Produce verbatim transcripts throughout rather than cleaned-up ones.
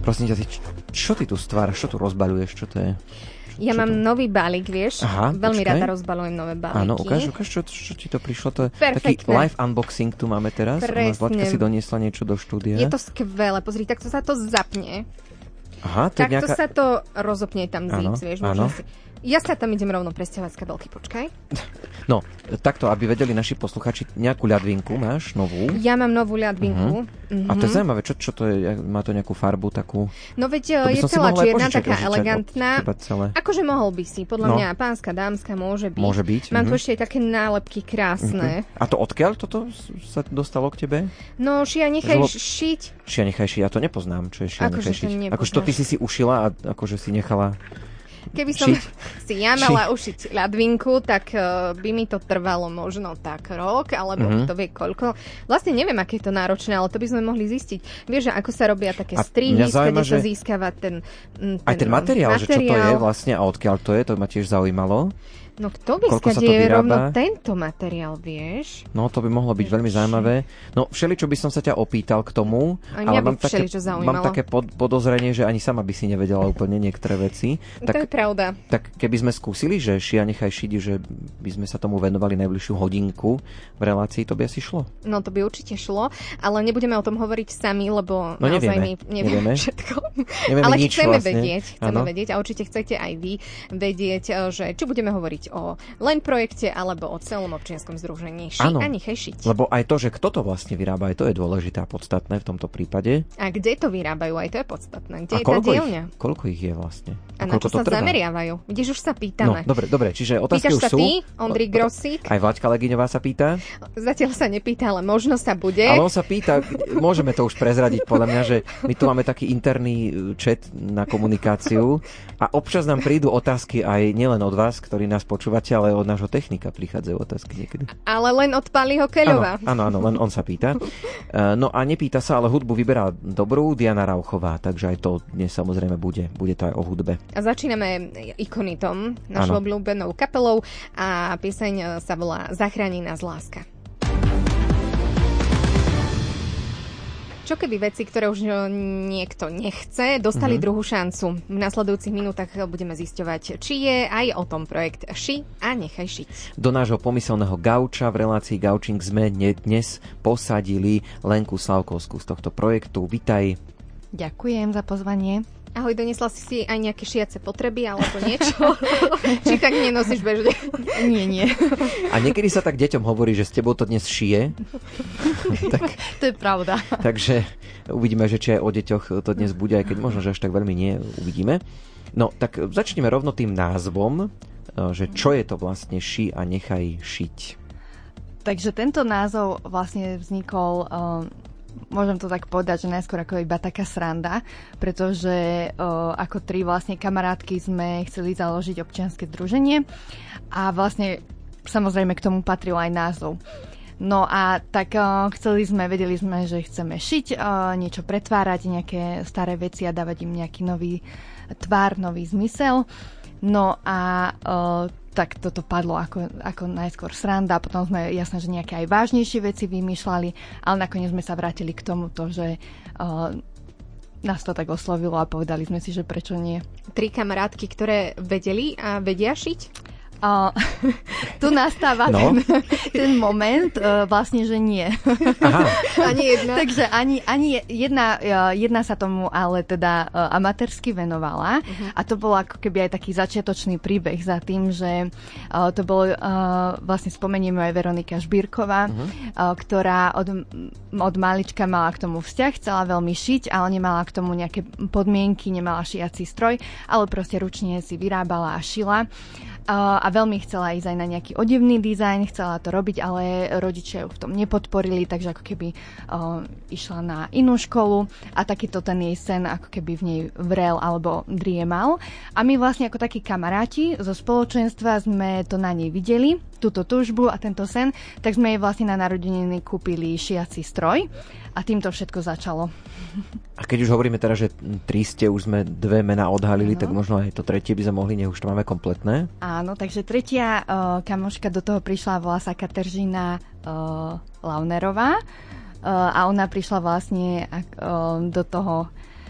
Prosím ťa, ty, čo ty tu stváraš? Čo tu rozbaľuješ? Čo to je? Čo, ja čo mám to? nový balík, vieš. Aha, veľmi počkaj. rada rozbaľujem nové balíky. Áno, ukáž, ukáž, čo, čo ti to prišlo. To je Perfektné. taký live unboxing tu máme teraz. Presne. Vláďka si doniesla niečo do štúdia. Je to skvelé. Pozri, takto sa to zapne. Aha, to je Takto nejaká... sa to rozopne tam Áno, zíc, vieš. áno. Si... Ja sa tam idem rovno presťahovať z kabelky, počkaj. No, takto, aby vedeli naši posluchači, nejakú ľadvinku máš, novú. Ja mám novú ľadvinku. Uh-huh. Uh-huh. A to je zaujímavé, čo, čo to je? Má to nejakú farbu takú? No veď je celá čierna, taká elegantná. Akože mohol by si, podľa no. mňa pánska, dámska môže byť. Môže byť. Mám uh-huh. tu ešte aj také nálepky krásne. Uh-huh. A to odkiaľ toto sa dostalo k tebe? No, šia nechaj Žlo... šiť. Šia nechaj šiť, ja to nepoznám, čo je šia akože nechaj šiť. To akože to ty si si ušila a akože si nechala... Keby som šiť. si ja mala ušiť ľadvinku, tak uh, by mi to trvalo možno tak rok, alebo mm-hmm. kto vie koľko. Vlastne neviem, aké je to náročné, ale to by sme mohli zistiť. Vieš, že ako sa robia také strihy, kde sa získava ten, ten aj ten materiál, materiál, že čo to je vlastne a odkiaľ to je, to ma tiež zaujímalo. No kto by skade rovno tento materiál, vieš? No to by mohlo byť veľmi zaujímavé. No všeličo by som sa ťa opýtal k tomu, a ale mám také, mám také pod, podozrenie, že ani sama by si nevedela úplne niektoré veci. Tak, to je pravda. Tak keby sme skúsili, že šia nechaj šiť, že by sme sa tomu venovali najbližšiu hodinku v relácii, to by asi šlo? No to by určite šlo, ale nebudeme o tom hovoriť sami, lebo no, naozaj nevieme, my nevieme všetko. Nevieme ale nič chceme vlastne. vedieť, chceme ano. vedieť a určite chcete aj vy vedieť, že či budeme hovoriť o len projekte alebo o celom občianskom združení Ši a nechaj šiť. Lebo aj to, že kto to vlastne vyrába, aj to je dôležité a podstatné v tomto prípade. A kde to vyrábajú, aj to je podstatné. Kde a je tá dielňa? Ich, koľko ich je vlastne? A, a na čo sa trvá? Zameriavajú? Vidíš, už sa pýtame. No, dobre, dobre, čiže otázky Pýtaš už sa sú. Ty, Ondrej Grosík? Aj Vláďka Legiňová sa pýta? Zatiaľ sa nepýta, ale možno sa bude. Ale on sa pýta, môžeme to už prezradiť, podľa mňa, že my tu máme taký interný chat na komunikáciu a občas nám prídu otázky aj nielen od vás, ktorí nás počúvate, ale od nášho technika prichádzajú otázky niekedy. Ale len od Paliho Keľova. Áno, áno, len on sa pýta. No a nepýta sa, ale hudbu vyberá dobrú Diana Rauchová, takže aj to dnes samozrejme bude. Bude to aj o hudbe. A začíname Ikonitom, našou obľúbenou kapelou a pieseň sa volá Zachráni nás láska. Čo keby veci, ktoré už niekto nechce, dostali mm-hmm. druhú šancu? V nasledujúcich minútach budeme zisťovať, či je aj o tom projekt Ši a nechaj šiť. Do nášho pomyselného gauča v relácii Gaučing sme dnes posadili Lenku Slavkovskú z tohto projektu. Vitaj. Ďakujem za pozvanie. Ahoj, donesla si si aj nejaké šiace potreby alebo niečo? Či tak nenosíš bežne? Nie, nie. A niekedy sa tak deťom hovorí, že s tebou to dnes šije. tak, to je pravda. Takže uvidíme, že či aj o deťoch to dnes bude, aj keď možno, že až tak veľmi nie, uvidíme. No, tak začneme rovno tým názvom, že čo je to vlastne Ši a nechaj šiť. Takže tento názov vlastne vznikol... Um, Môžem to tak povedať, že najskôr ako iba taká sranda, pretože o, ako tri vlastne kamarátky sme chceli založiť občianske združenie a vlastne samozrejme k tomu patril aj názov. No a tak o, chceli sme, vedeli sme, že chceme šiť, o, niečo pretvárať, nejaké staré veci a dávať im nejaký nový tvár, nový zmysel. No a o, tak toto padlo ako, ako najskôr sranda, potom sme jasné, že nejaké aj vážnejšie veci vymýšľali, ale nakoniec sme sa vrátili k tomuto, že uh, nás to tak oslovilo a povedali sme si, že prečo nie. Tri kamarátky, ktoré vedeli a vedia šiť? Uh, tu nastáva no. ten, ten moment, uh, vlastne, že nie. Aha. Ani jedna. Takže ani, ani jedna, uh, jedna sa tomu ale teda uh, amatérsky venovala uh-huh. a to bol ako keby aj taký začiatočný príbeh za tým, že uh, to bolo, uh, vlastne spomenieme aj Veronika Žbírková, uh-huh. uh, ktorá od, od malička mala k tomu vzťah, chcela veľmi šiť, ale nemala k tomu nejaké podmienky, nemala šiací stroj, ale proste ručne si vyrábala a šila. Uh, a veľmi chcela ísť aj na nejaký odevný dizajn, chcela to robiť, ale rodičia ju v tom nepodporili, takže ako keby uh, išla na inú školu a takýto ten jej sen ako keby v nej vrel alebo driemal. A my vlastne ako takí kamaráti zo spoločenstva sme to na nej videli, túto túžbu a tento sen, tak sme jej vlastne na narodeniny kúpili šiaci stroj a týmto všetko začalo. A keď už hovoríme teda, že tri ste, už sme dve mená odhalili, ano. Tak možno aj to tretie by sme mohli, nech už to máme kompletné. Áno, takže tretia uh, kamoška do toho prišla, volá sa Kateržina uh, Launerová uh, a ona prišla vlastne uh, do toho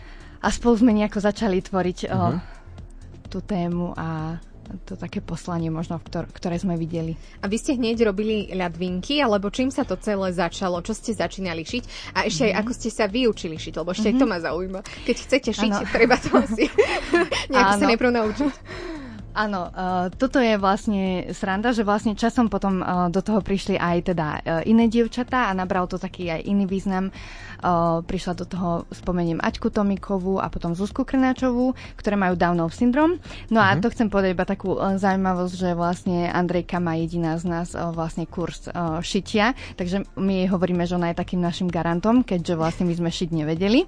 a spolu sme nejako začali tvoriť uh, uh-huh. tú tému a to také poslanie možno, ktor- ktoré sme videli. A vy ste hneď robili ľadvinky, alebo čím sa to celé začalo? Čo ste začínali šiť? A ešte mm-hmm. aj ako ste sa vyučili šiť, lebo ešte mm-hmm. aj to ma zaujíma. Keď chcete šiť, ano. Treba to asi nejako sa najprv naučiť. Áno, uh, toto je vlastne sranda, že vlastne časom potom uh, do toho prišli aj teda uh, iné dievčatá a nabral to taký aj iný význam. Uh, prišla do toho, spomeniem, Aťku Tomikovú a potom Zuzku Krnáčovú, ktoré majú Downov syndrom. No a uh-huh. to chcem povedať iba takú uh, zaujímavosť, že vlastne Andrejka má jediná z nás uh, vlastne kurz uh, šitia, takže my jej hovoríme, že ona je takým našim garantom, keďže vlastne my sme šiť nevedeli.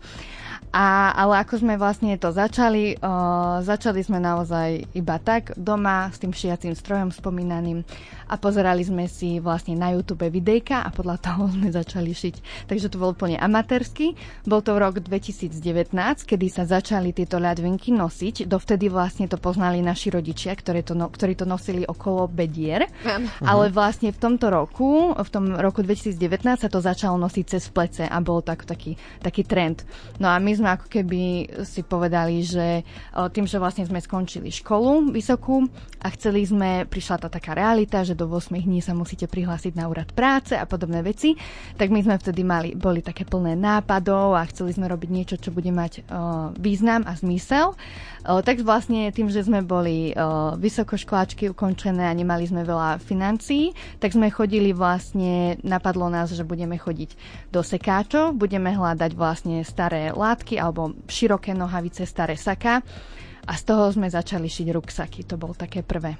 A, ale ako sme vlastne to začali, uh, začali sme naozaj iba tak doma s tým šiacím strojom spomínaným a pozerali sme si vlastne na YouTube videjka a podľa toho sme začali šiť. Takže to bol úplne amatérsky. Bol to rok dvetisícdevätnásť, kedy sa začali tieto ľadvinky nosiť. Dovtedy vlastne to poznali naši rodičia, ktorí to, no, ktorí to nosili okolo bedier. Uh-huh. Ale vlastne v tomto roku, v tom roku dvetisícdevätnásť sa to začalo nosiť cez plece a bol tak, taký, taký trend. No a my sme ako keby si povedali, že tým, že vlastne sme skončili školu vysokú a chceli sme, prišla tá taká realita, že do ôsmich dní sa musíte prihlásiť na úrad práce a podobné veci, tak my sme vtedy mali, boli také plné nápadov a chceli sme robiť niečo, čo bude mať uh, význam a zmysel. Uh, tak vlastne tým, že sme boli uh, vysokoškoláčky ukončené a nemali sme veľa financií, tak sme chodili vlastne, napadlo nás, že budeme chodiť do sekáčov, budeme hľadať vlastne staré látky alebo široké nohavice, staré saká a z toho sme začali šiť ruksaky. To bolo také prvé,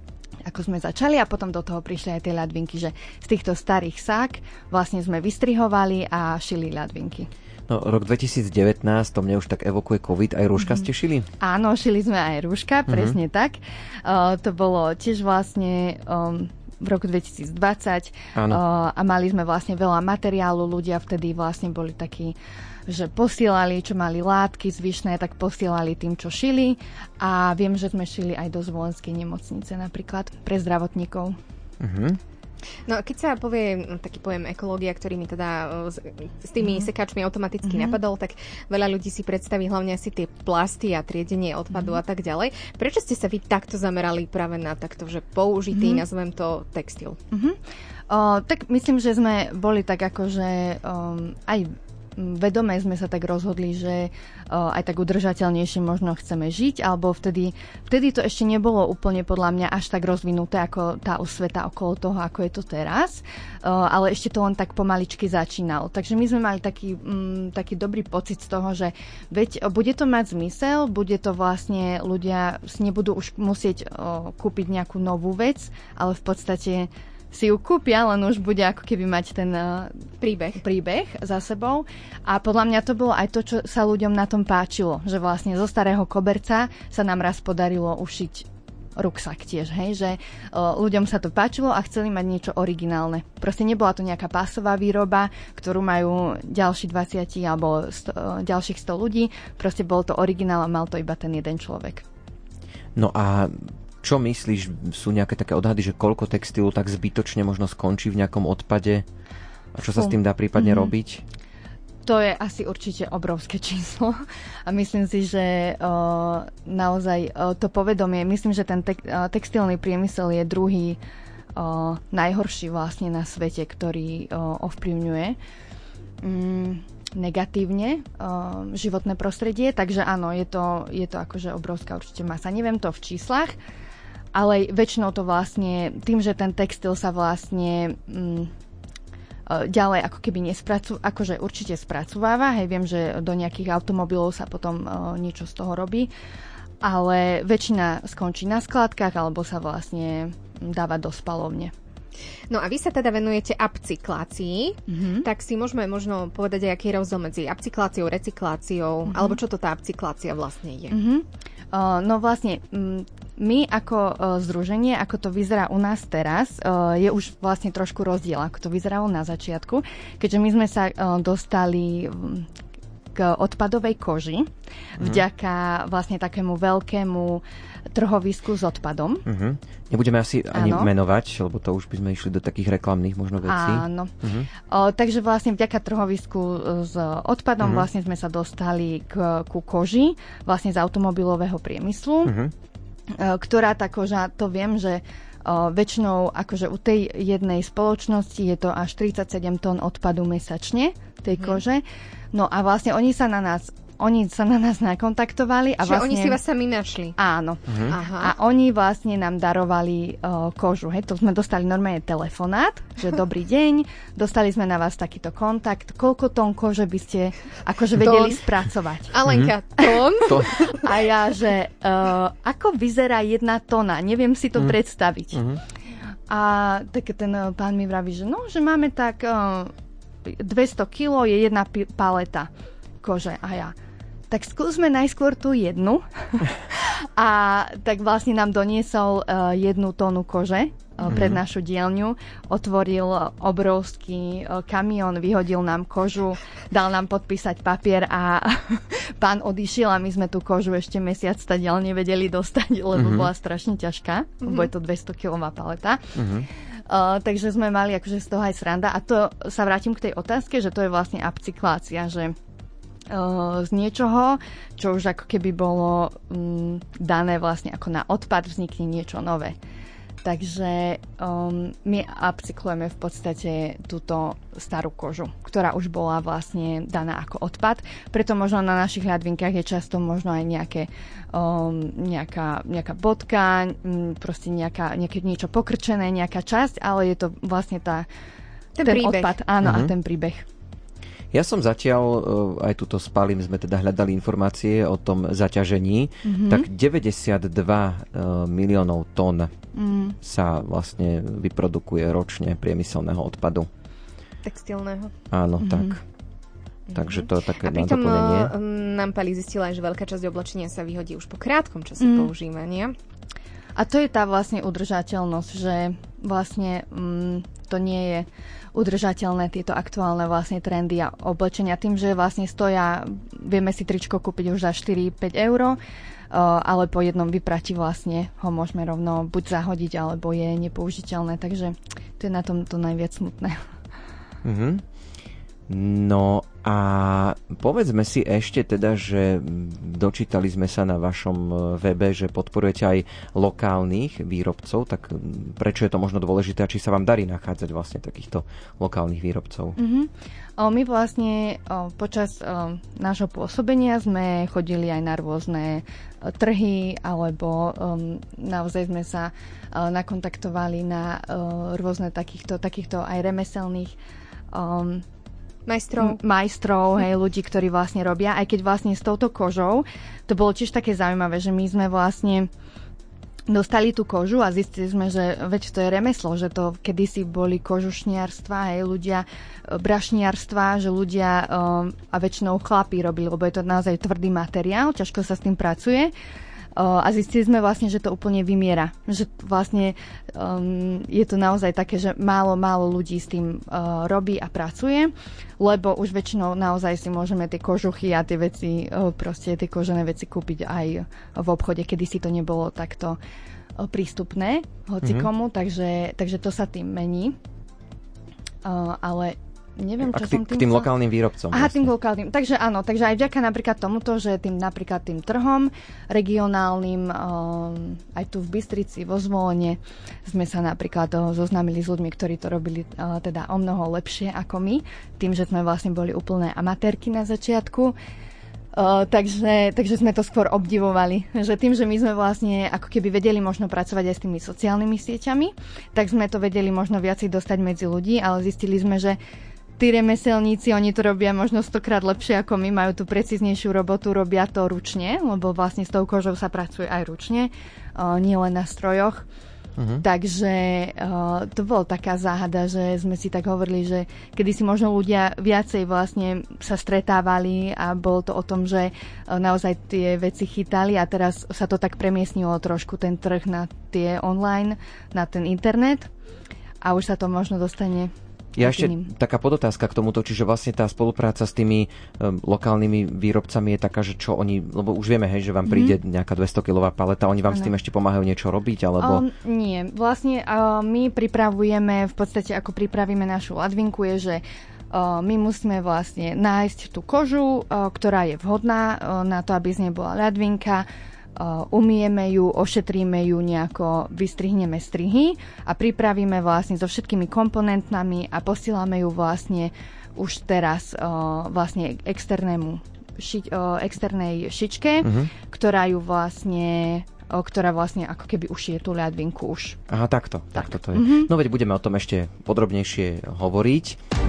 ako sme začali a potom do toho prišli aj tie ľadvinky, že z týchto starých sák vlastne sme vystrihovali a šili ľadvinky. No, rok dvetisícdevätnásť, to mne už tak evokuje COVID, aj rúška mm-hmm. ste šili? Áno, šili sme aj rúška, presne mm-hmm. tak. Uh, to bolo tiež vlastne um, v roku dvetisícdvadsať uh, a mali sme vlastne veľa materiálu, ľudia vtedy vlastne boli takí, že posielali, čo mali látky zvyšné, tak posielali tým, čo šili a viem, že sme šili aj do Zvolenskej nemocnice napríklad pre zdravotníkov. Uh-huh. No a keď sa povie taký pojem ekológia, ktorý mi teda s, s tými uh-huh. sekáčmi automaticky uh-huh. napadol, tak veľa ľudí si predstaví hlavne asi tie plasty a triedenie odpadu uh-huh. a tak ďalej. Prečo ste sa vy takto zamerali práve na takto, že použitý, uh-huh. nazvem to, textil? Uh-huh. O, tak myslím, že sme boli tak akože um, aj vedome sme sa tak rozhodli, že uh, aj tak udržateľnejšie možno chceme žiť, alebo vtedy, vtedy to ešte nebolo úplne podľa mňa až tak rozvinuté ako tá osveta okolo toho, ako je to teraz, uh, ale ešte to len tak pomaličky začínalo. Takže my sme mali taký, um, taký dobrý pocit z toho, že veď bude to mať zmysel, bude to vlastne, ľudia si nebudú už musieť uh, kúpiť nejakú novú vec, ale v podstate si ju kúpia, len už bude ako keby mať ten uh, príbeh. príbeh za sebou. A podľa mňa to bolo aj to, čo sa ľuďom na tom páčilo. Že vlastne zo starého koberca sa nám raz podarilo ušiť ruksak tiež, hej? Že uh, ľuďom sa to páčilo a chceli mať niečo originálne. Proste nebola to nejaká pásová výroba, ktorú majú ďalší dvadsať alebo sto, uh, ďalších sto ľudí. Proste bol to originál a mal to iba ten jeden človek. No a čo myslíš, sú nejaké také odhady, že koľko textilu tak zbytočne možno skončí v nejakom odpade? A čo sa s tým dá prípadne mm-hmm. robiť? To je asi určite obrovské číslo. A myslím si, že o, naozaj o, to povedomie, myslím, že ten tek, o, textilný priemysel je druhý o, najhorší vlastne na svete, ktorý o, ovplyvňuje mm, negatívne o, životné prostredie. Takže áno, je to, je to akože obrovská určite masa. Neviem to v číslach, ale väčšinou to vlastne, tým, že ten textil sa vlastne mm, ďalej ako keby nespracu, akože určite spracováva, hej, viem, že do nejakých automobilov sa potom uh, niečo z toho robí, ale väčšina skončí na skládkach alebo sa vlastne dáva do spalovne. No a vy sa teda venujete upcyklácii, mm-hmm. tak si môžeme možno povedať, aký je rozdiel medzi upcykláciou, recykláciou, mm-hmm. alebo čo to tá upcyklácia vlastne je? Mm-hmm. Uh, no vlastne my ako uh, združenie, ako to vyzerá u nás teraz, uh, je už vlastne trošku rozdiel, ako to vyzeralo na začiatku, keďže my sme sa uh, dostali um, k odpadovej koži, mm. vďaka vlastne takému veľkému trhovisku s odpadom. Uh-huh. Nebudeme asi ani Áno. menovať, lebo to už by sme išli do takých reklamných možno vecí. Áno. Uh-huh. O, takže vlastne vďaka trhovisku s odpadom uh-huh. vlastne sme sa dostali k, ku koži, vlastne z automobilového priemyslu, uh-huh. ktorá tá koža, to viem, že o, väčšinou akože u tej jednej spoločnosti je to až tridsaťsedem tón odpadu mesačne, tej uh-huh. kože. No a vlastne oni sa na nás Oni sa na nás nakontaktovali. A Čiže vlastne, oni si vás sami našli? Áno. Uh-huh. Aha. A oni vlastne nám darovali uh, kožu. Hej. To sme dostali normálne telefonát, že dobrý deň, dostali sme na vás takýto kontakt. Koľko tón kože by ste akože vedeli tón. spracovať? Alenka, tón? To. A ja, že uh, ako vyzerá jedna tóna? Neviem si to uh-huh. predstaviť. Uh-huh. A tak ten uh, pán mi vraví, že no, že máme tak uh, dvesto kilogramov je jedna p- paleta kože. A ja, tak skúsme najskôr tú jednu. A tak vlastne nám doniesol uh, jednu tónu kože uh, mm-hmm. pred našu dielňu. Otvoril uh, obrovský uh, kamión, vyhodil nám kožu, dal nám podpísať papier a pán odišiel a my sme tú kožu ešte mesiac stadiaľ nevedeli dostať, lebo mm-hmm. bola strašne ťažká, mm-hmm. lebo je to dvestokilová paleta. Mm-hmm. Uh, takže sme mali akože z toho aj sranda. A to sa vrátim k tej otázke, že to je vlastne upcyklácia, že z niečoho, čo už ako keby bolo um, dané vlastne ako na odpad, vznikne niečo nové. Takže um, my upcyklujeme v podstate túto starú kožu, ktorá už bola vlastne daná ako odpad. Preto možno na našich hľadvinkách je často možno aj nejaké, um, nejaká, nejaká bodka, um, proste nejaká, nejaké niečo pokrčené, nejaká časť, ale je to vlastne tá, ten, ten príbeh. odpad. Áno, uh-huh. a ten príbeh. Ja som zatiaľ, aj túto spálim, sme teda hľadali informácie o tom zaťažení, mm-hmm. tak deväťdesiatdva miliónov tón mm. sa vlastne vyprodukuje ročne priemyselného odpadu. Textilného. Áno, mm-hmm. tak. Takže to je také a pritom doplnenie. nám Pali zistila, že veľká časť oblečenia sa vyhodí už po krátkom čase mm. používania. A to je tá vlastne udržateľnosť, že vlastne mm, to nie je udržateľné tieto aktuálne vlastne trendy a oblečenia. Tým, že vlastne stoja, vieme si tričko kúpiť už za štyri päť eur, uh, ale po jednom vyprati vlastne ho môžeme rovno buď zahodiť, alebo je nepoužiteľné. Takže to je na tom to najviac smutné. Mhm. No a povedzme si ešte teda, že dočítali sme sa na vašom webe, že podporujete aj lokálnych výrobcov, tak prečo je to možno dôležité a či sa vám darí nachádzať vlastne takýchto lokálnych výrobcov? Mm-hmm. O, my vlastne o, počas o, nášho pôsobenia sme chodili aj na rôzne o, trhy, alebo o, naozaj sme sa o, nakontaktovali na o, rôzne takýchto, takýchto aj remeselných o, Majstrov. Majstrov, hej, ľudí, ktorí vlastne robia. Aj keď vlastne s touto kožou, to bolo tiež také zaujímavé, že my sme vlastne dostali tú kožu a zistili sme, že veď to je remeslo, že to kedysi boli kožušniarstva, hej, ľudia, brašniarstva, že ľudia um, a väčšinou chlapí robili, lebo je to naozaj tvrdý materiál, ťažko sa s tým pracuje. Uh, a zistili sme vlastne, že to úplne vymiera. Že vlastne um, je to naozaj také, že málo, málo ľudí s tým uh, robí a pracuje, lebo už väčšinou naozaj si môžeme tie kožuchy a tie veci, uh, proste tie kožené veci kúpiť aj v obchode, kedy si to nebolo takto uh, prístupné hocikomu, mm-hmm. takže, takže to sa tým mení. Uh, ale neviem, čo k, tý, som tým... K tým sa... lokálnym výrobcom. Aha, vlastne. tým lokálnym. Takže áno, takže aj vďaka napríklad tomuto, že tým napríklad tým trhom regionálnym, um, aj tu v Bystrici, vo Zvolene, sme sa napríklad uh, zoznámili s ľuďmi, ktorí to robili uh, teda o mnoho lepšie ako my, tým, že sme vlastne boli úplné amatérky na začiatku. Uh, takže, takže sme to skôr obdivovali, že tým, že my sme vlastne ako keby vedeli možno pracovať aj s tými sociálnymi sieťami, tak sme to vedeli možno viacej dostať medzi ľudí, ale zistili sme, že tí remeselníci, oni to robia možno stokrát lepšie ako my, majú tú precíznejšiu robotu, robia to ručne, lebo vlastne s tou kožou sa pracuje aj ručne, uh, nie len na strojoch. Uh-huh. Takže uh, to bola taká záhada, že sme si tak hovorili, že kedy si možno ľudia viacej vlastne sa stretávali a bolo to o tom, že uh, naozaj tie veci chytali a teraz sa to tak premiesnilo trošku ten trh na tie online, na ten internet a už sa to možno dostane Ja ešte taká podotázka k tomuto, čiže vlastne tá spolupráca s tými um, lokálnymi výrobcami je taká, že čo oni, lebo už vieme, hej, že vám príde mm. nejaká dvestokilová paleta, oni vám ano. S tým ešte pomáhajú niečo robiť, alebo... Um, nie, vlastne uh, my pripravujeme, v podstate ako pripravíme našu ladvinku je, že uh, my musíme vlastne nájsť tú kožu, uh, ktorá je vhodná uh, na to, aby z nej bola ladvinka. Uh, umieme ju, ošetríme ju nejako, vystrihneme strihy a pripravíme vlastne so všetkými komponentami a posílame ju vlastne už teraz uh, vlastne externému ši, uh, externej šičke, uh-huh. ktorá ju vlastne uh, ktorá vlastne ako keby ušije tú ľadvinku už. Aha, takto, tak. takto to je. Uh-huh. No veď budeme o tom ešte podrobnejšie hovoriť.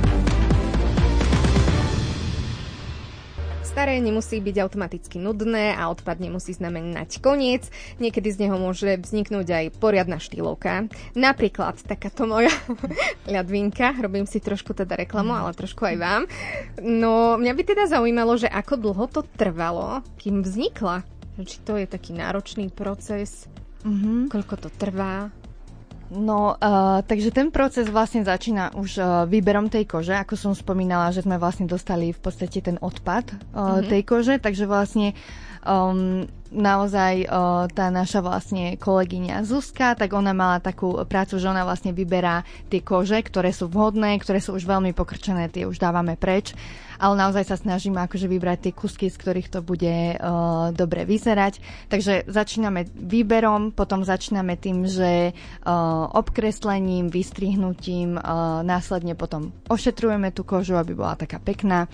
Staré nemusí byť automaticky nudné a odpad nemusí znamenať koniec. Niekedy z neho môže vzniknúť aj poriadna štýlovka. Napríklad takáto moja ľadvinka. Robím si trošku teda reklamu, ale trošku aj vám. No, mňa by teda zaujímalo, že ako dlho to trvalo, kým vznikla. Či to je taký náročný proces, mm-hmm. koľko to trvá. No, uh, takže ten proces vlastne začína už uh, výberom tej kože. Ako som spomínala, že sme vlastne dostali v podstate ten odpad uh, mm-hmm. tej kože, takže vlastne um, naozaj uh, tá naša vlastne kolegyňa Zuzka, tak ona mala takú prácu, že ona vlastne vyberá tie kože, ktoré sú vhodné, ktoré sú už veľmi pokrčené, tie už dávame preč. Ale naozaj sa snažíme akože vybrať tie kusky, z ktorých to bude uh, dobre vyzerať. Takže začíname výberom, potom začíname tým, že uh, obkreslením, vystrihnutím, uh, následne potom ošetrujeme tú kožu, aby bola taká pekná.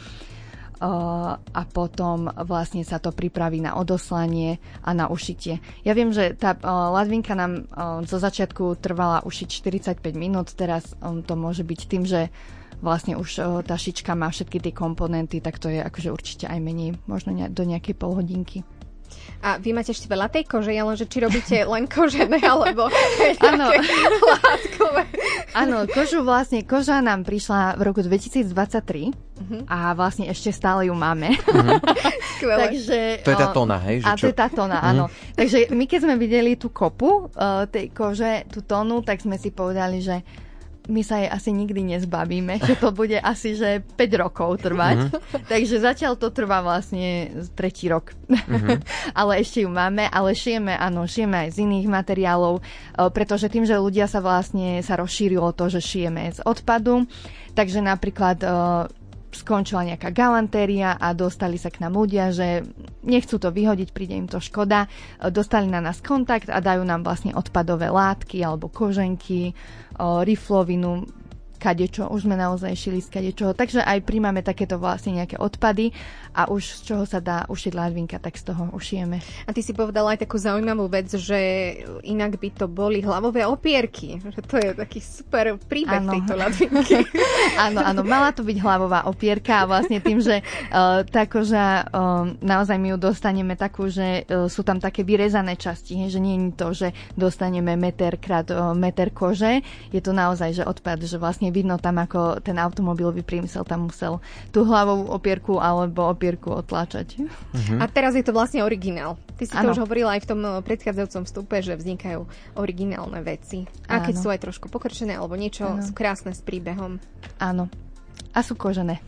Uh, a potom vlastne sa to pripraví na odoslanie a na ušitie. Ja viem, že tá uh, ladvinka nám uh, zo začiatku trvala ušiť štyridsaťpäť minút, teraz um, to môže byť tým, že vlastne už uh, tá šička má všetky tie komponenty, tak to je akože určite aj menej, možno ne- do nejakej polhodinky. A vy máte ešte veľa tej kože, ale že či robíte len kožené, alebo nejaké látkové? Áno, kožu vlastne, koža nám prišla v roku dvetisícdvadsaťtri uh-huh. a vlastne ešte stále ju máme. Uh-huh. Skvelé. Takže, to je tá tóna, hej? Že a čo? To je tá tóna, uh-huh. áno. Takže my keď sme videli tú kopu uh, tej kože, tú tónu, tak sme si povedali, že my sa jej asi nikdy nezbavíme, že to bude asi, že päť rokov trvať. Uh-huh. Takže zatiaľ to trvá vlastne tretí rok. Uh-huh. Ale ešte ju máme, ale šijeme, áno, šijeme aj z iných materiálov, pretože tým, že ľudia sa vlastne sa rozšírilo to, že šijeme z odpadu, takže napríklad skončila nejaká galantéria a dostali sa k nám ľudia, že nechcú to vyhodiť, príde im to škoda. Dostali na nás kontakt a dajú nám vlastne odpadové látky alebo koženky, riflovinu, kadečo. Už sme naozaj šili z kadečoho. Takže aj príjmame takéto vlastne nejaké odpady a už z čoho sa dá ušiť ladvinka, tak z toho ušijeme. A ty si povedala aj takú zaujímavú vec, že inak by to boli hlavové opierky. Že to je taký super príbeh ano. Tejto ladvinky. Áno, áno, mala to byť hlavová opierka a vlastne tým, že uh, tá koža, uh, naozaj my ju dostaneme takú, že uh, sú tam také vyrezané časti, že nie je to, že dostaneme meter krát uh, meter kože. Je to naozaj, že odpad, že vlastne vidno tam, ako ten automobilový priemysel tam musel tú hlavovú opierku alebo opierku otláčať. Uh-huh. A teraz je to vlastne originál. Ty si ano. To už hovorila aj v tom predchádzajúcom vstupe, že vznikajú originálne veci. A keď ano. Sú aj trošku pokrčené alebo niečo, ano. Sú krásne s príbehom. Áno. A sú kožené.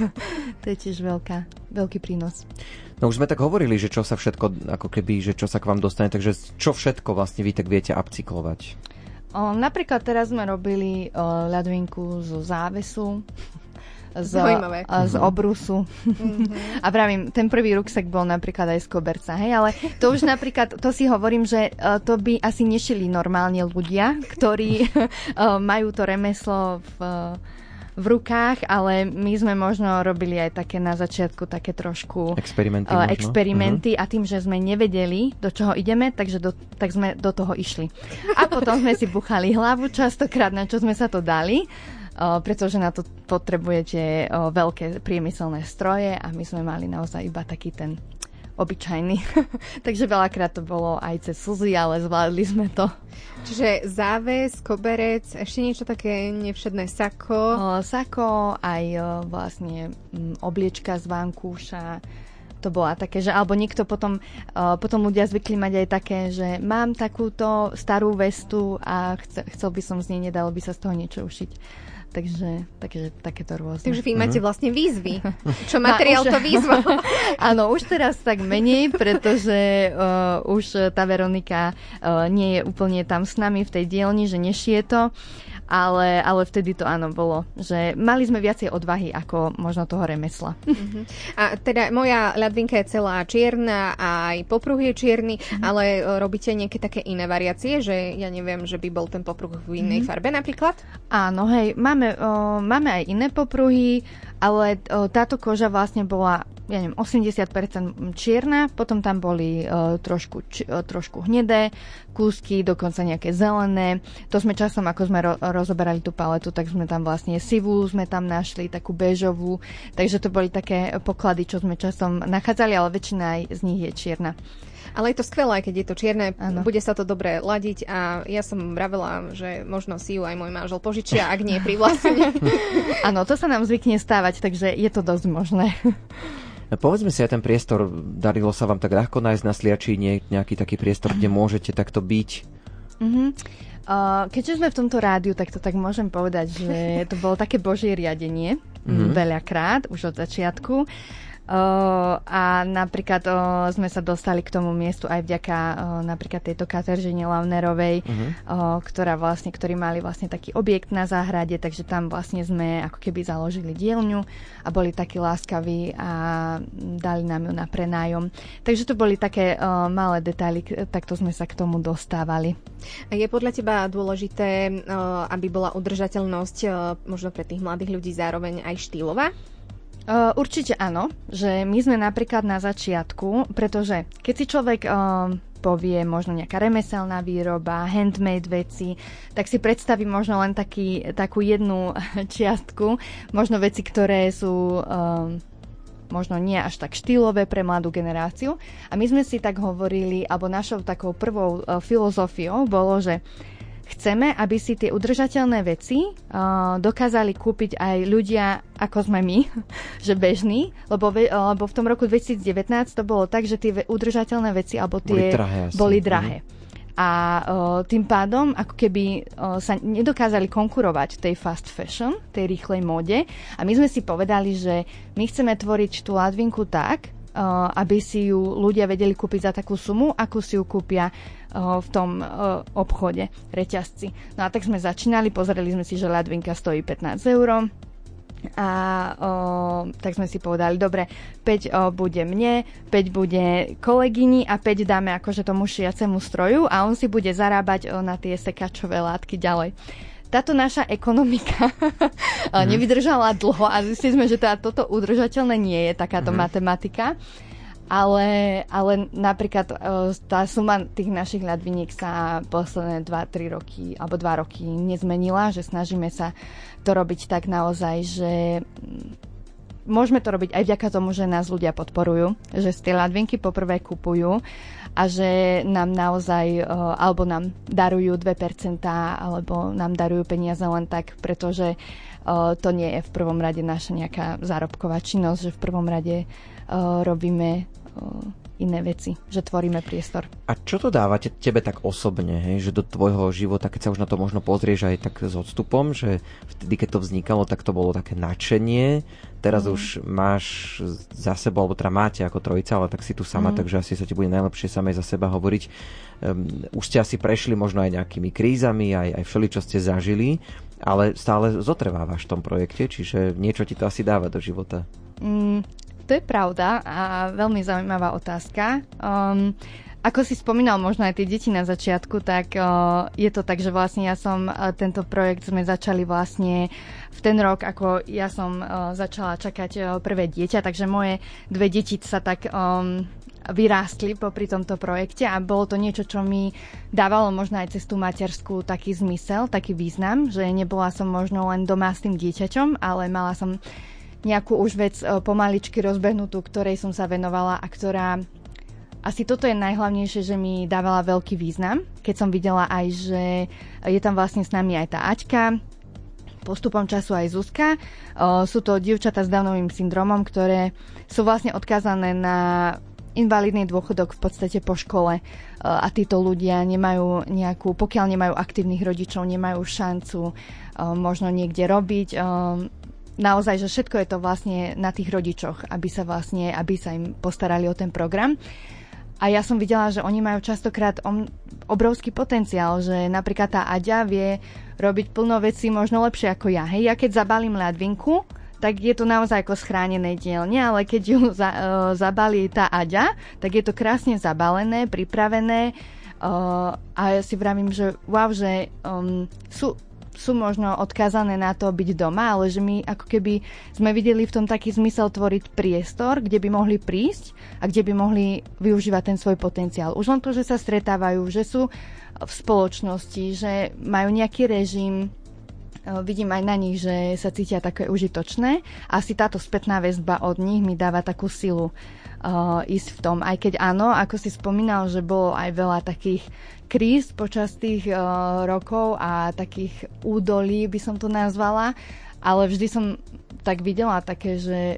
To je tiež veľká, veľký prínos. No už sme tak hovorili, že čo sa všetko, ako keby, že čo sa k vám dostane, takže čo všetko vlastne vy tak viete upcyklovať? O, napríklad teraz sme robili o, ľadvinku zo závesu, z, z obrusu. Mm-hmm. A pravím, ten prvý ruksak bol napríklad aj z koberca, hej, ale to už napríklad, to si hovorím, že uh, to by asi nešili normálne ľudia, ktorí uh, majú to remeslo v, v rukách, ale my sme možno robili aj také na začiatku také trošku experimenty, uh, experimenty uh-huh. a tým, že sme nevedeli, do čoho ideme, takže do, tak sme do toho išli. A potom sme si buchali hlavu častokrát, na čo sme sa to dali. Uh, pretože na to potrebujete uh, veľké priemyselné stroje a my sme mali naozaj iba taký ten obyčajný. Takže veľakrát to bolo aj cez slzy, ale zvládli sme to. Čiže záves, koberec, ešte niečo také nevšedné, sako? Uh, sako, aj uh, vlastne um, obliečka z vankúša. To bola také, že alebo niekto potom, uh, potom ľudia zvykli mať aj také, že mám takúto starú vestu a chce, chcel by som z nej, nedalo by sa z toho niečo ušiť. takže, takže takéto rôzne. Takže vy máte vlastne výzvy. Čo materiál, no, to výzva. Áno, už teraz tak menej, pretože uh, už tá Veronika uh, nie je úplne tam s nami v tej dielni, že nešije to. Ale, ale vtedy to áno bolo, že mali sme viacej odvahy ako možno toho remesla. Uh-huh. A teda moja ľadvinka je celá čierna a aj popruh je čierny, uh-huh. ale robíte nejaké také iné variácie, že ja neviem, že by bol ten popruh v inej uh-huh. farbe napríklad? Áno, hej, máme, o, máme aj iné popruhy, ale o, táto koža vlastne bola, ja neviem, osemdesiat percent čierna, potom tam boli o, trošku, či, o, trošku hnedé kúsky, dokonca nejaké zelené. To sme časom, ako sme ro- rozoberali tú paletu, tak sme tam vlastne sivú, sme tam našli takú béžovú, takže to boli také poklady, čo sme časom nachádzali, ale väčšina aj z nich je čierna. Ale je to skvelé, keď je to čierne, ano. Bude sa to dobre ladiť a ja som vravela, že možno si ju aj môj manžel požičia, ak nie pri vlastne. Áno, to sa nám zvykne stávať, takže je to dosť možné. No, povedzme si aj ten priestor, darilo sa vám tak ľahko nájsť na Sliačíne nejaký taký priestor, kde môžete takto byť? Mhm. Uh, keďže sme v tomto rádiu, tak to tak môžem povedať, že to bolo také božie riadenie, mm-hmm. veľakrát, už od začiatku. Uh, a napríklad uh, sme sa dostali k tomu miestu aj vďaka uh, napríklad tejto Kateržine Launerovej, uh-huh. uh, ktorá vlastne, ktorí mali vlastne taký objekt na záhrade, takže tam vlastne sme ako keby založili dielňu a boli takí láskaví a dali nám ju na prenájom. Takže to boli také uh, malé detaily, takto sme sa k tomu dostávali. Je podľa teba dôležité, uh, aby bola udržateľnosť uh, možno pre tých mladých ľudí zároveň aj štýlová? Uh, určite áno, že my sme napríklad na začiatku, pretože keď si človek uh, povie možno nejaká remeselná výroba, handmade veci, tak si predstaví možno len taký, takú jednu čiastku, možno veci, ktoré sú uh, možno nie až tak štýlové pre mladú generáciu. A my sme si tak hovorili, alebo našou takou prvou uh, filozofiou bolo, že chceme, aby si tie udržateľné veci uh, dokázali kúpiť aj ľudia, ako sme my, že bežní, lebo, ve, lebo v tom roku dvetisícdevätnásť to bolo tak, že tie udržateľné veci alebo tie boli drahé. Boli drahé. Mm. A uh, tým pádom, ako keby uh, sa nedokázali konkurovať tej fast fashion, tej rýchlej móde. A my sme si povedali, že my chceme tvoriť tú ladvinku tak, uh, aby si ju ľudia vedeli kúpiť za takú sumu, akú si ju kúpia v tom uh, obchode, reťazci. No a tak sme začínali, pozreli sme si, že ľadvinka stojí pätnásť eur a uh, tak sme si povedali, dobre, päť uh, bude mne, päť bude kolegyni a päť dáme akože tomu šiacemu stroju a on si bude zarábať uh, na tie sekačové látky ďalej. Táto naša ekonomika mm. nevydržala dlho a zistili sme, že teda toto udržateľné nie je takáto mm. matematika. Ale, ale napríklad tá suma tých našich ľadviniek sa posledné dva tri roky alebo dva roky nezmenila, že snažíme sa to robiť tak naozaj, že môžeme to robiť aj vďaka tomu, že nás ľudia podporujú, že si tie ľadvinky poprvé kupujú a že nám naozaj alebo nám darujú dve percentá alebo nám darujú peniaze len tak, pretože to nie je v prvom rade naša nejaká zárobková činnosť, že v prvom rade Uh, robíme uh, iné veci, že tvoríme priestor. A čo to dáva te, tebe tak osobne, hej? Že do tvojho života, keď sa už na to možno pozrieš aj tak s odstupom, že vtedy, keď to vznikalo, tak to bolo také nadšenie, teraz mm. už máš za sebou, alebo teda máte ako trojica, ale tak si tu sama, mm. takže asi sa ti bude najlepšie samej za seba hovoriť. Um, už ste asi prešli možno aj nejakými krízami, aj, aj všeli, čo ste zažili, ale stále zotrvávaš v tom projekte, čiže niečo ti to asi dáva do života. Mm. To je pravda a veľmi zaujímavá otázka. Um, ako si spomínal možno aj tie deti na začiatku, tak uh, je to tak, že vlastne ja som, uh, tento projekt sme začali vlastne v ten rok, ako ja som uh, začala čakať uh, prvé dieťa, takže moje dve deti sa tak um, vyrástli popri tomto projekte a bolo to niečo, čo mi dávalo možno aj cez tú materskú taký zmysel, taký význam, že nebola som možno len doma s tým dieťaťom, ale mala som nejakú už vec pomaličky rozbehnutú, ktorej som sa venovala a ktorá asi toto je najhlavnejšie, že mi dávala veľký význam, keď som videla aj, že je tam vlastne s nami aj tá Aťka, postupom času aj Zuzka. Sú to dievčatá s Downovým syndromom, ktoré sú vlastne odkázané na invalidný dôchodok v podstate po škole a títo ľudia nemajú nejakú, pokiaľ nemajú aktívnych rodičov, nemajú šancu možno niekde robiť. Naozaj, že všetko je to vlastne na tých rodičoch, aby sa vlastne, aby sa im postarali o ten program. A ja som videla, že oni majú častokrát obrovský potenciál, že napríklad tá Aďa vie robiť plno vecí možno lepšie ako ja. Hej, ja keď zabalím ľadvinku, tak je to naozaj ako schránené dielne, ale keď ju za, uh, zabalí tá Aďa, tak je to krásne zabalené, pripravené uh, a ja si vravím, že wow, že um, sú sú možno odkázané na to byť doma, ale že my ako keby sme videli v tom taký zmysel tvoriť priestor, kde by mohli prísť a kde by mohli využívať ten svoj potenciál. Už len to, že sa stretávajú, že sú v spoločnosti, že majú nejaký režim, vidím aj na nich, že sa cítia také užitočné. Asi táto spätná väzba od nich mi dáva takú silu uh, ísť v tom. Aj keď áno, ako si spomínal, že bolo aj veľa takých kríz počas tých uh, rokov a takých údolí by som to nazvala, ale vždy som tak videla také, že,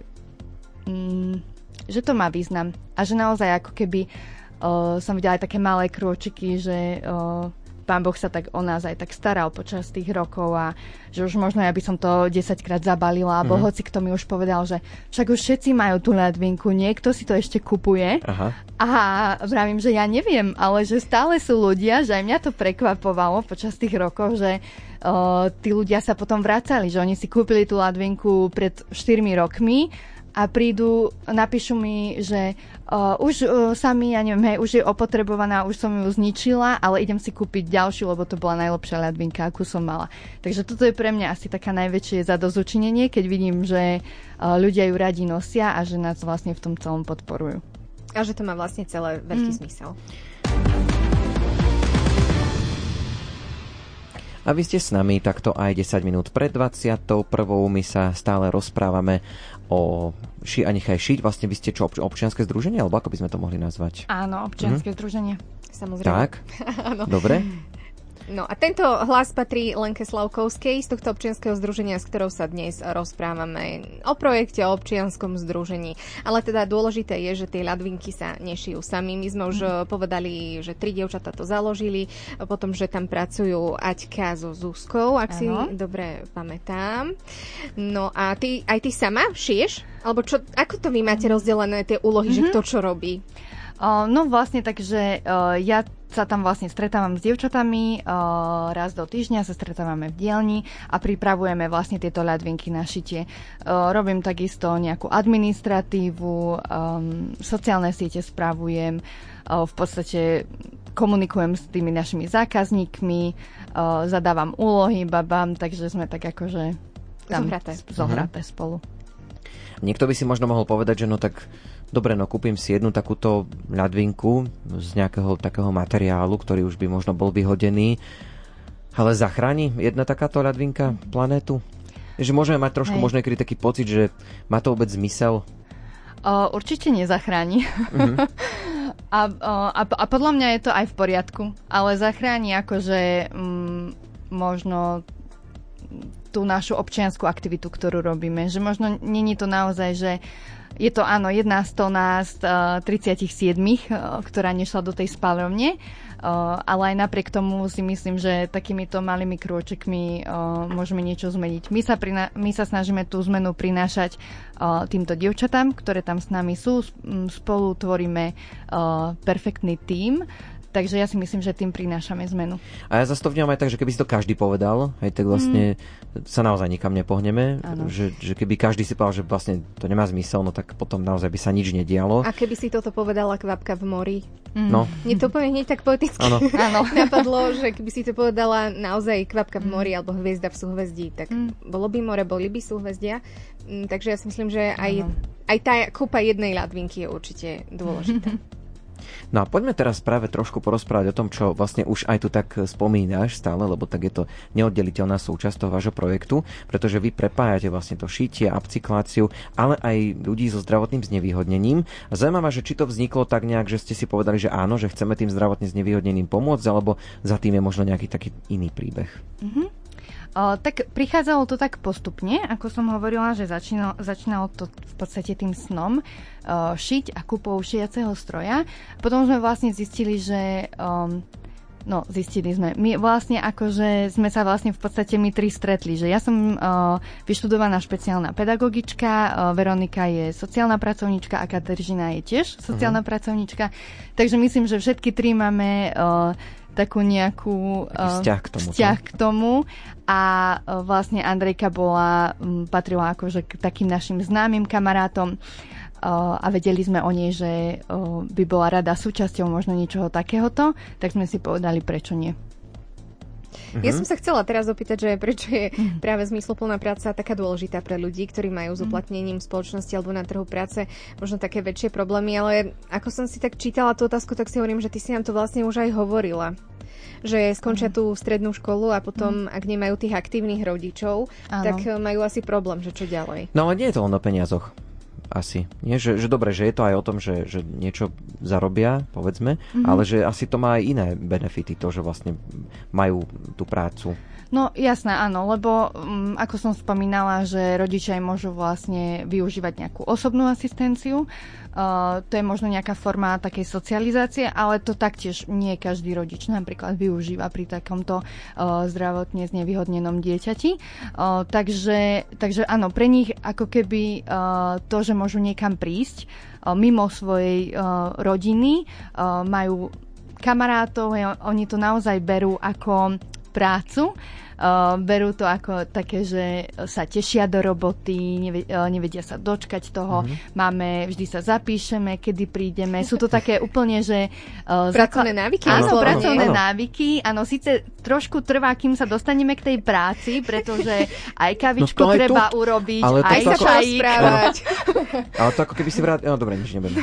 mm, že to má význam a že naozaj ako keby uh, som videla aj také malé krôčiky, že uh, Pán Boh sa tak o nás aj tak staral počas tých rokov a že už možno ja by som to desaťkrát zabalila, alebo mm-hmm. hoci kto mi už povedal, že však už všetci majú tú ľadvinku, niekto si to ešte kupuje. Aha. A vravím, že ja neviem, ale že stále sú ľudia, že aj mňa to prekvapovalo počas tých rokov, že o, tí ľudia sa potom vracali, že oni si kúpili tú ľadvinku pred štyrmi rokmi a prídu, napíšu mi, že uh, už uh, sami, ja neviem, hej, už je opotrebovaná, už som ju zničila, ale idem si kúpiť ďalšiu, lebo to bola najlepšia ľadvinka, akú som mala. Takže toto je pre mňa asi taká najväčšie zadozučinenie, keď vidím, že uh, ľudia ju radi nosia a že nás vlastne v tom celom podporujú. A že to má vlastne celé veľký mm. zmysel. A vy ste s nami takto aj desať minút pred dvadsiatou prvou. My sa stále rozprávame o Ši a nechaj šiť. Vlastne vy ste čo, občianske združenie? Alebo ako by sme to mohli nazvať? Áno, občianske mm. združenie. Samozrejme. Tak? Dobre. No a tento hlas patrí Lenke Slavkovskej z tohto občianskeho združenia, s ktorou sa dnes rozprávame o projekte, o občianskom združení. Ale teda dôležité je, že tie ľadvinky sa nešijú sami. My sme už mm. povedali, že tri dievčatá to založili, potom, že tam pracujú Aťka so Zuzkou, ak ano. Si dobre pamätám. No a ty, aj ty sama šiješ? Alebo čo, ako to vy máte rozdelené tie úlohy, mm-hmm. že kto čo robí? Uh, no vlastne takže uh, ja sa tam vlastne stretávam s dievčatami, uh, raz do týždňa sa stretávame v dielni a pripravujeme vlastne tieto ľadvinky na šitie. Uh, robím takisto nejakú administratívu, um, sociálne siete spravujem, uh, v podstate komunikujem s tými našimi zákazníkmi, uh, zadávam úlohy babám, takže sme tak akože tam zohraté, zohraté mhm. spolu. Niekto by si možno mohol povedať, že no tak dobre, no kúpim si jednu takúto ľadvinku z nejakého takého materiálu, ktorý už by možno bol vyhodený, ale zachráni jedna takáto ľadvinka planétu? Že môžeme mať trošku Hej. možno niekedy taký pocit, že má to vôbec zmysel? Uh, určite nezachráni. Uh-huh. a, uh, a, a podľa mňa je to aj v poriadku, ale zachráni akože um, možno tú našu občiansku aktivitu, ktorú robíme. Že možno není to naozaj, že je to áno, jedna z nás tridsaťsedem, ktorá nešla do tej spáľovne, ale aj napriek tomu si myslím, že takýmito malými krôčikmi môžeme niečo zmeniť. My sa, prina- my sa snažíme tú zmenu prinášať týmto dievčatám, ktoré tam s nami sú. Spolu tvoríme perfektný tím. Takže ja si myslím, že tým prinášame zmenu. A ja zase to vnímam aj tak, že keby si to každý povedal, aj tak vlastne mm. sa naozaj nikam nepohneme. Že, že keby každý si povedal, že vlastne to nemá zmysel, no tak potom naozaj by sa nič nedialo. A keby si toto povedala kvapka v mori? Mm. No. Mne to povie hneď tak poeticky. Áno. Napadlo, že keby si to povedala naozaj kvapka v mori mm. alebo hviezda v súhvezdí, tak mm. bolo by more, boli by súhvezdia. Mm, takže ja si myslím, že aj, aj tá kúpa jednej ľadvinky je určite dôležitá. No a poďme teraz práve trošku porozprávať o tom, čo vlastne už aj tu tak spomínaš stále, lebo tak je to neoddeliteľná súčasť toho vášho projektu, pretože vy prepájate vlastne to šitie, upcykláciu, ale aj ľudí so zdravotným znevýhodnením. Zaujímavé, že či to vzniklo tak nejak, že ste si povedali, že áno, že chceme tým zdravotne znevýhodneným pomôcť, alebo za tým je možno nejaký taký iný príbeh. Mm-hmm. O, tak prichádzalo to tak postupne, ako som hovorila, že začínalo, začínalo to v podstate tým snom o, šiť a kúpou šiaceho stroja. Potom sme vlastne zistili, že um, no zistili sme, my vlastne akože sme sa vlastne v podstate my tri stretli, že ja som uh, vyštudovaná špeciálna pedagogička, uh, Veronika je sociálna pracovníčka a Kateřina je tiež sociálna uh-huh. pracovníčka, takže myslím, že všetky tri máme uh, takú nejakú uh, vzťah k tomu. Vzťah k tomu a uh, vlastne Andrejka bola, um, patrila akože k takým našim známym kamarátom uh, a vedeli sme o nej, že uh, by bola rada súčasťou možno niečoho takéhoto, tak sme si povedali, prečo nie. Ja som sa chcela teraz opýtať, že prečo je práve zmysluplná práca taká dôležitá pre ľudí, ktorí majú s uplatnením spoločnosti alebo na trhu práce možno také väčšie problémy, ale ako som si tak čítala tú otázku, tak si hovorím, že ty si nám to vlastne už aj hovorila. Že skončia tú strednú školu a potom, ak nemajú tých aktívnych rodičov, Áno. tak majú asi problém, že čo ďalej. No ale nie je to len o peniazoch. Asi. Nie, že, že dobre, že je to aj o tom, že, že niečo zarobia, povedzme, mm-hmm. ale že asi to má aj iné benefity, to, že vlastne majú tú prácu. No jasné, áno, lebo um, ako som spomínala, že rodičia aj môžu vlastne využívať nejakú osobnú asistenciu. Uh, to je možno nejaká forma takej socializácie, ale to taktiež nie každý rodič napríklad využíva pri takomto uh, zdravotne znevýhodnenom dieťati. Uh, takže, takže áno, pre nich ako keby uh, to, že môžu niekam prísť uh, mimo svojej uh, rodiny, uh, majú kamarátov, oni to naozaj berú ako prácu. Uh, berú to ako také, že sa tešia do roboty, nevie, uh, nevedia sa dočkať toho, mm-hmm. máme, vždy sa zapíšeme, kedy prídeme. Sú to také úplne, že... Uh, pracovné zakla- návyky? Áno, pracovné áno. návyky. Áno, síce trošku trvá, kým sa dostaneme k tej práci, pretože aj kavičku no treba tu, urobiť, aj sa rozprávať. Ale to ako keby si vrát... No dobre, nič nebudem.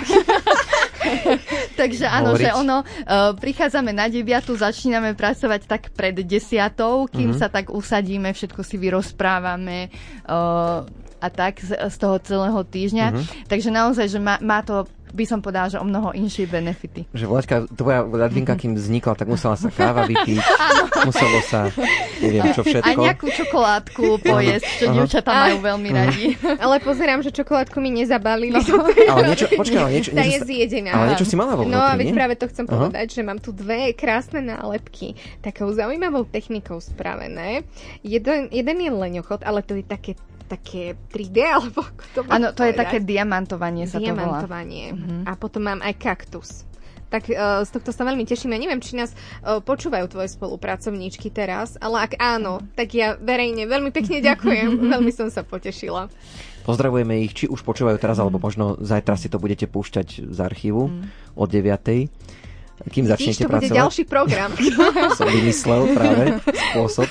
Takže áno, hovoriť. Že ono, uh, prichádzame na deviatu, začíname pracovať tak pred desiatou, kým mm-hmm. sa tak usadíme, všetko si vyrozprávame uh, a tak z, z toho celého týždňa. Mm-hmm. Takže naozaj, že má, má to, by som povedala, že o mnoho inšie benefity. Že Vlaďka, tvoja Ladvinka, kým vznikla, tak musela sa káva vypiť, muselo sa, neviem čo všetko. A nejakú čokoládku pojesť, čo dievčatá majú veľmi radi. Ale pozerám, že čokoládku mi nezabalili. No. Ale niečo, počkaj, ale niečo... Tá je zjedená. Ale niečo si mala vo vnútri, No a veď nie? práve to chcem uh-huh. povedať, že mám tu dve krásne nálepky, takou zaujímavou technikou spravené. Jeden, jeden je leňochod, ale to je také také tri dé, alebo ako to Áno, to povedať? Je také diamantovanie sa diamantovanie. to volá. Uh-huh. A potom mám aj kaktus. Tak uh, z tohto sa veľmi teším. Ja neviem, či nás uh, počúvajú tvoje spolupracovníčky teraz, ale ak áno, tak ja verejne veľmi pekne ďakujem. Veľmi som sa potešila. Pozdravujeme ich, či už počúvajú teraz, alebo možno zajtra si to budete púšťať z archívu mm. od deviatej. Kým začnete Vidíš, to pracovať. bude ďalší program. Som vymyslel práve spôsob.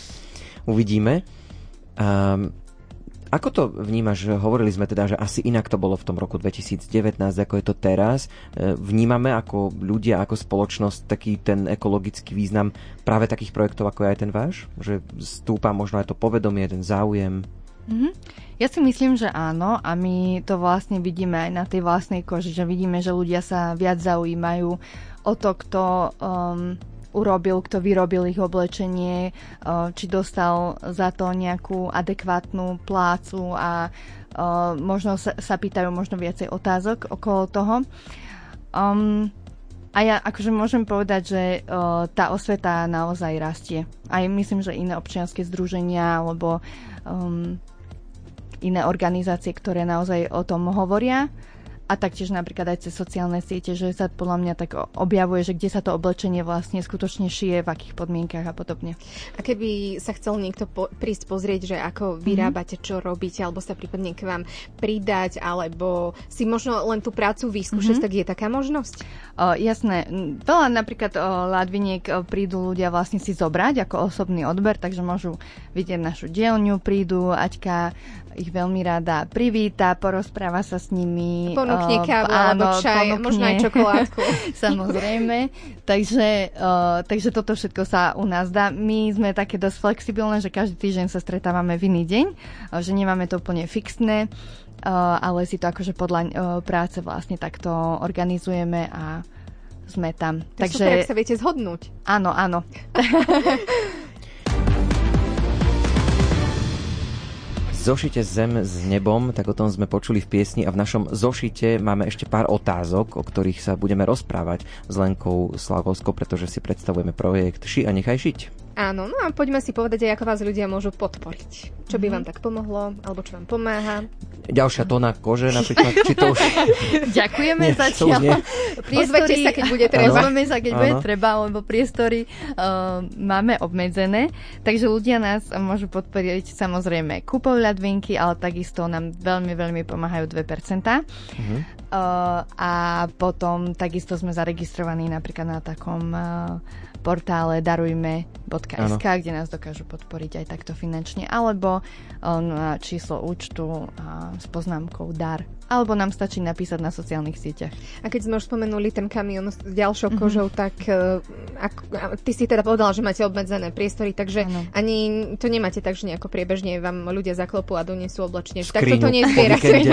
Uvidíme. Um, Ako to vnímaš? Hovorili sme teda, že asi inak to bolo v tom roku dvetisícdevätnásť, ako je to teraz. Vnímame ako ľudia, ako spoločnosť taký ten ekologický význam práve takých projektov, ako je aj ten váš? Že stúpa možno aj to povedomie, ten záujem? Mm-hmm. Ja si myslím, že áno a my to vlastne vidíme aj na tej vlastnej koži, že vidíme, že ľudia sa viac zaujímajú o to, kto... Um, urobil, kto vyrobil ich oblečenie, či dostal za to nejakú adekvátnu plácu a možno sa, sa pýtajú možno viacej otázok okolo toho. Um, a ja akože môžem povedať, že uh, tá osveta naozaj rastie. Aj myslím, že iné občianske združenia alebo um, iné organizácie, ktoré naozaj o tom hovoria. A taktiež napríklad aj cez sociálne siete, že sa podľa mňa tak objavuje, že kde sa to oblečenie vlastne skutočne šije, v akých podmienkach a podobne. A keby sa chcel niekto po- prísť pozrieť, že ako vyrábate, mm-hmm. čo robíte, alebo sa prípadne k vám pridať, alebo si možno len tú prácu vyskúšať, mm-hmm. tak je taká možnosť? O, jasné. Veľa napríklad o, Ladviniek o, prídu ľudia vlastne si zobrať ako osobný odber, takže môžu vidieť našu dielňu, prídu, Aťka ich veľmi rada privíta, porozpráva sa s nimi. Ponúkne kávu alebo čaj, ponúkne, možno aj čokoládku. Samozrejme. takže, uh, takže toto všetko sa u nás dá. My sme také dosť flexibilné, že každý týždeň sa stretávame v iný deň, uh, že nemáme to úplne fixné, uh, ale si to akože podľa uh, práce vlastne takto organizujeme a sme tam. To takže super, ak sa viete zhodnúť. Áno, áno. Zošite zem s nebom, tak o tom sme počuli v piesni a v našom zošite máme ešte pár otázok, o ktorých sa budeme rozprávať s Lenkou Slavkovskou, pretože si predstavujeme projekt Ši a nechaj šiť. Áno, no a poďme si povedať aj, ako vás ľudia môžu podporiť. Čo by vám tak pomohlo, alebo čo vám pomáha. Ďalšia tóna kože napríklad, či to už... Ďakujeme Nie, zatiaľ. Ozvete sa, keď bude treba. Ozveme sa, keď ano. bude treba, lebo priestory uh, máme obmedzené. Takže ľudia nás môžu podporiť samozrejme kúpou ľadvinky, ale takisto nám veľmi, veľmi pomáhajú dve percentá. Uh-huh. Uh, a potom takisto sme zaregistrovaní napríklad na takom uh, portále darujme bodka es ká, kde nás dokážu podporiť aj takto finančne, alebo na číslo účtu a s poznámkou dar. Alebo nám stačí napísať na sociálnych sieťach. A keď sme už spomenuli ten kamión s ďalšou kožou, mm-hmm. tak uh, ak, ty si teda povedala, že máte obmedzené priestory, takže ano. Ani to nemáte tak, že nejako priebežne vám ľudia zaklopú a donesú oblečenie. Tak toto nezbierate.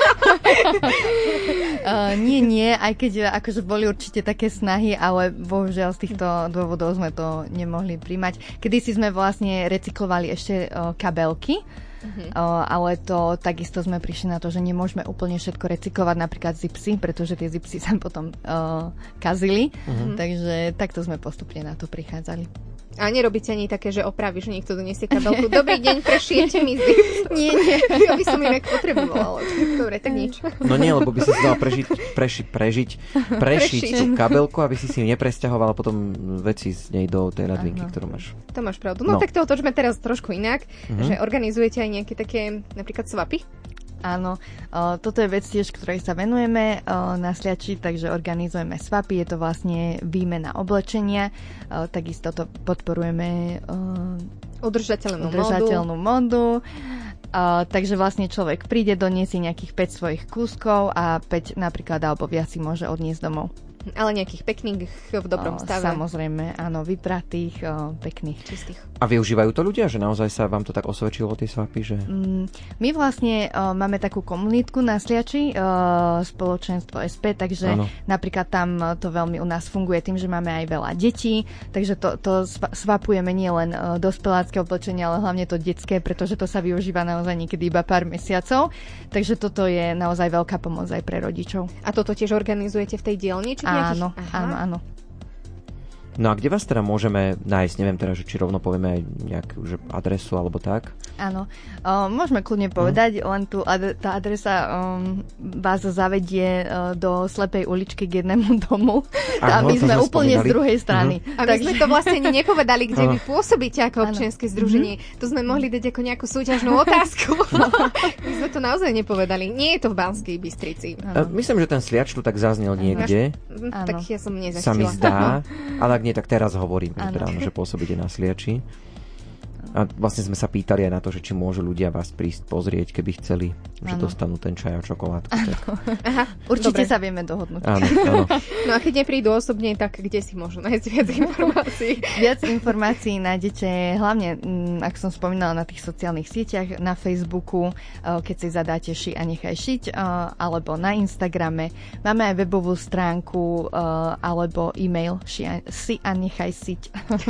Uh, nie, nie, aj keď akože boli určite také snahy, ale bohužiaľ z týchto dôvodov sme to nemohli príjmať. Kedysi sme vlastne recyklovali ešte uh, kabelky, uh-huh. uh, ale to takisto sme prišli na to, že nemôžeme úplne všetko recyklovať, napríklad zipsy, pretože tie zipsy sa potom uh, kazili, uh-huh. takže takto sme postupne na to prichádzali. A nerobíte ani také, že opravíš, že niekto donesie kabelku. Dobrý deň, prešijete mi zips. Nie, nie. Ja by som inak potrebovala. Dobre, tak nič. No nie, lebo by si si dala prežiť, preši, prežiť, prešiť tú kabelku, aby si si ju nepresťahovala potom veci z nej do tej ľadvinky, ktorú máš. To máš pravdu. No, no. tak to otočme teraz trošku inak, uh-huh. že organizujete aj nejaké také napríklad svapy? Áno, o, toto je vec tiež, ktorej sa venujeme o, na Sliači, takže organizujeme svapy, je to vlastne výmena oblečenia, o, takisto to podporujeme o, udržateľnú, udržateľnú modu. O, takže vlastne človek príde, doniesie nejakých päť svojich kúskov a päť napríklad alebo viac si môže odniesť domov. Ale nejakých pekných v dobrom o, stave. Samozrejme, áno, vypratých, o, pekných, čistých. A využívajú to ľudia, že naozaj sa vám to tak osvedčilo, tie svapy? Že... Mm, my vlastne o, máme takú komunitku na Sliači, o, spoločenstvo es pé, takže ano. Napríklad tam to veľmi u nás funguje tým, že máme aj veľa detí, takže to, to svapujeme nielen dospelácké oblečenie, ale hlavne to detské, pretože to sa využíva naozaj niekedy iba pár mesiacov, takže toto je naozaj veľká pomoc aj pre rodičov. A toto tiež organizujete v tej dielni? Či áno, áno, áno. No a kde vás teda môžeme nájsť? Neviem teda, že či rovno povieme aj nejakú že adresu alebo tak? Áno, o, môžeme kľudne povedať, hmm. len tu ad- tá adresa um, vás zavedie uh, do slepej uličky k jednému domu. A my sme úplne spomínali. Z druhej strany. Uh-huh. A my tak... sme to vlastne ani nepovedali, kde vy pôsobíte ako občianske združenie. Mm-hmm. To sme mohli dať ako nejakú súťažnú otázku. My sme to naozaj nepovedali. Nie je to v Banskej Bystrici. Uh, myslím, že ten Sliač tu tak zaznel niekde. Ano. Tak ja som nezachytila. Sa mi zdá, ale ak nie, tak teraz hovorím, že, teda, že pôsobíte na Sliači. A vlastne sme sa pýtali aj na to, že či môžu ľudia vás prísť pozrieť, keby chceli, že ano. Dostanú ten čaj a čokoládku. Aha, určite Dobre. Sa vieme dohodnúť. Áno, áno. No a keď neprídu osobne, tak kde si môžu nájsť viac informácií? Viac informácií nájdete hlavne, ak som spomínala, na tých sociálnych sieťach, na Facebooku, keď si zadáte Ši a nechaj šiť, alebo na Instagrame. Máme aj webovú stránku, alebo e-mail si a nechaj siť.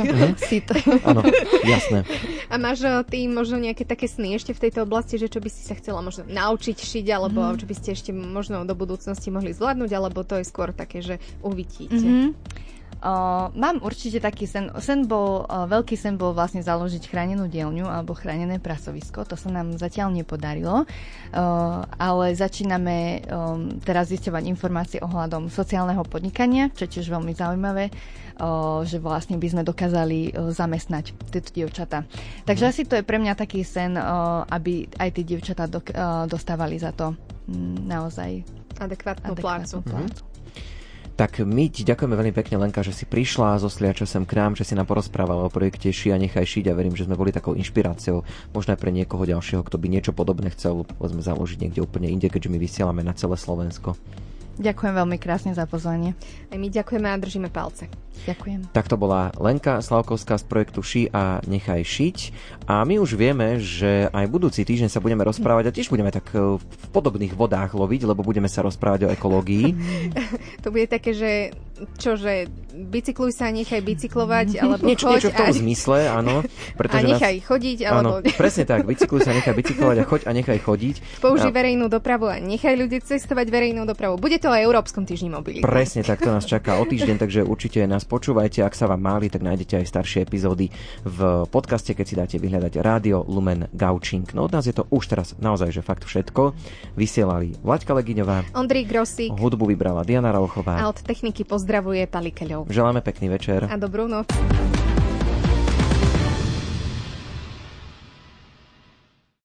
Áno, jasné. A máš ty možno nejaké také sny ešte v tejto oblasti, že čo by si sa chcela možno naučiť šiť, alebo mm. čo by ste ešte možno do budúcnosti mohli zvládnuť, alebo to je skôr také, že uvidíte? Mm-hmm. Uh, mám určite taký sen. Sen bol, uh, veľký sen bol vlastne založiť chránenú dielňu alebo chránené prasovisko. To sa nám zatiaľ nepodarilo, uh, ale začíname um, teraz zisťovať informácie ohľadom sociálneho podnikania, čo je tiež veľmi zaujímavé, uh, že vlastne by sme dokázali uh, zamestnať tieto dievčatá. Takže mm. asi to je pre mňa taký sen, uh, aby aj tie dievčatá do, uh, dostávali za to um, naozaj adekvátnu plácu. plácu. Tak my ti ďakujeme veľmi pekne, Lenka, že si prišla zo Sliača sem k nám, že si nám porozprávala o projekte Ši a nechaj šiť a verím, že sme boli takou inšpiráciou možno aj pre niekoho ďalšieho, kto by niečo podobné chcel povedzme založiť niekde úplne inde, keďže my vysielame na celé Slovensko. Ďakujem veľmi krásne za pozvanie. Aj my ďakujeme a držíme palce. Ďakujem. Tak to bola Lenka Slavkovská z projektu Ši a nechaj šiť. A my už vieme, že aj budúci týždeň sa budeme rozprávať a tiež budeme tak v podobných vodách loviť, lebo budeme sa rozprávať o ekológii. To bude také, že čože bicykluj sa, nechaj bicyklovať, alebo niečo, choď niečo v tom a... zmysle, áno. A nechaj nás... chodiť, alebo... Áno, presne tak, bicykluj sa, nechaj bicyklovať a choď a nechaj chodiť. Použij a... verejnú dopravu a nechaj ľudí cestovať verejnou dopravou. Bude to aj Európskom týždni mobility. Presne tak, to nás čaká o týždeň, takže určite nás počúvajte. Ak sa vám máli, tak nájdete aj staršie epizódy v podcaste, keď si dáte vyhľadať Rádio Lumen Gaučing. No od nás je to už teraz naozaj, že fakt všetko. Vysielali Vlaďka Legiňová, Ondrej Grosík, hudbu vybrala Diana Rauchová a od techniky pozdravuje Pali Keľov. Želáme pekný večer a dobrú noc.